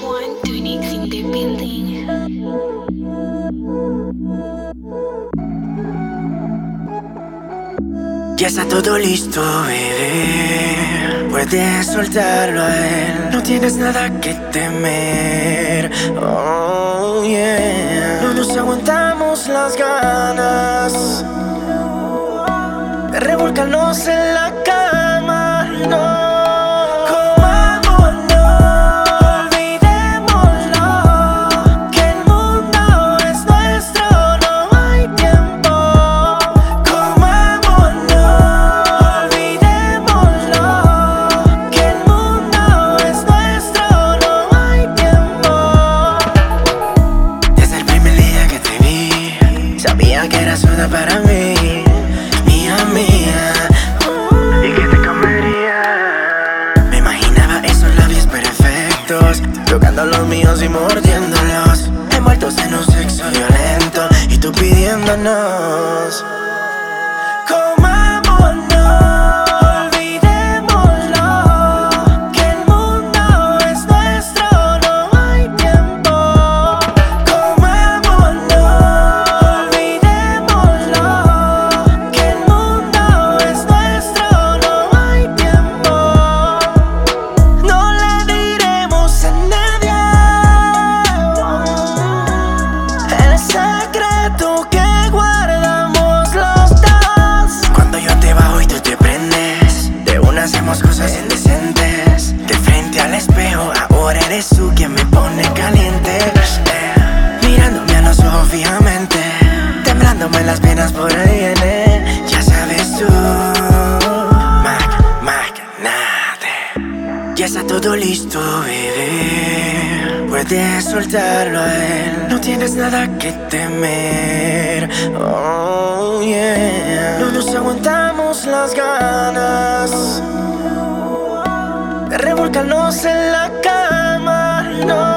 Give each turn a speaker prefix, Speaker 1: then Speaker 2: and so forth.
Speaker 1: One Tunix in the building.
Speaker 2: Ya está todo listo, bebé. Puedes soltarlo a él. No tienes nada que temer. Oh, yeah. No nos aguantamos las ganas de revolcarnos en la cama. No. Sabía que eras una para mí, mía, mía, y que te comería. Me imaginaba esos labios perfectos, tocando los míos y mordiéndolos, envueltos en un sexo violento, y tú pidiéndonos. Hacemos cosas indecentes. De frente al espejo, ahora eres tú quien me pone caliente. Mirándome a los ojos fijamente, temblándome las piernas por ahí viene. Ya sabes tú, Magnate. Ya está todo listo, bebé. Puedes soltarlo a él. No tienes nada que temer. Oh, yeah. No nos aguantamos las ganas de revolcarnos en la cama. No.